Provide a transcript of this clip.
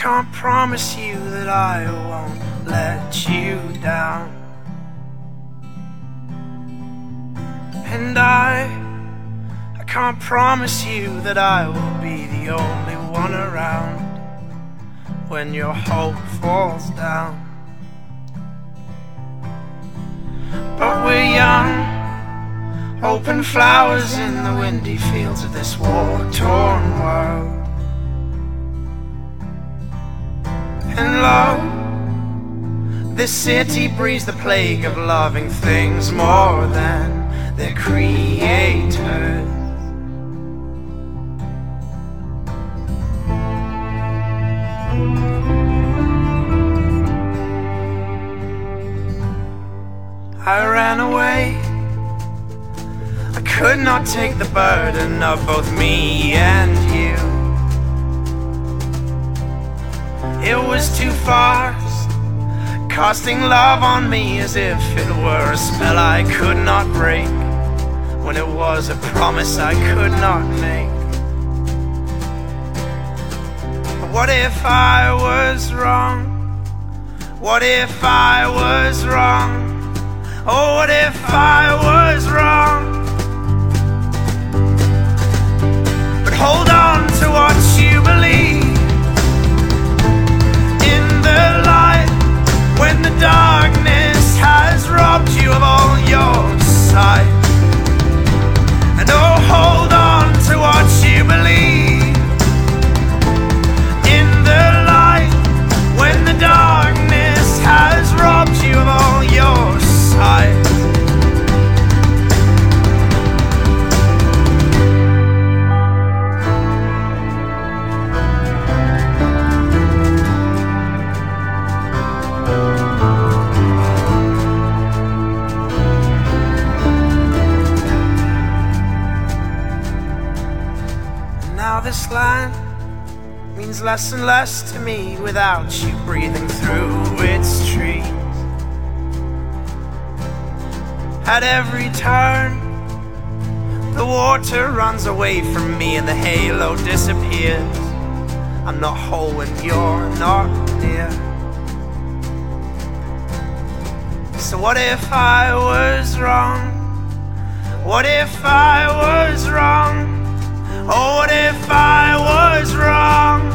can't promise you that I won't let you down. And I can't promise you that I will be the only one around when your hope falls down. But we're young, open flowers in the windy fields of this war-torn world. And lo, this city breeds the plague of loving things more than their creators. I ran away. I could not take the burden of both me and you. It was too fast, casting love on me as if it were a spell I could not break, when it was a promise I could not make. But what if I was wrong? What if I was wrong? Oh, what if I was wrong? But hold on to what you believe. In the light, when the darkness has robbed you of all your sight. And oh, hold on to what you believe. In the light, when the darkness has robbed you of all your sight. Now this land means less and less to me without you breathing through its trees. At every turn, the water runs away from me and the halo disappears. I'm not whole when you're not near. So what if I was wrong? What if I was wrong? Oh, what if I was wrong?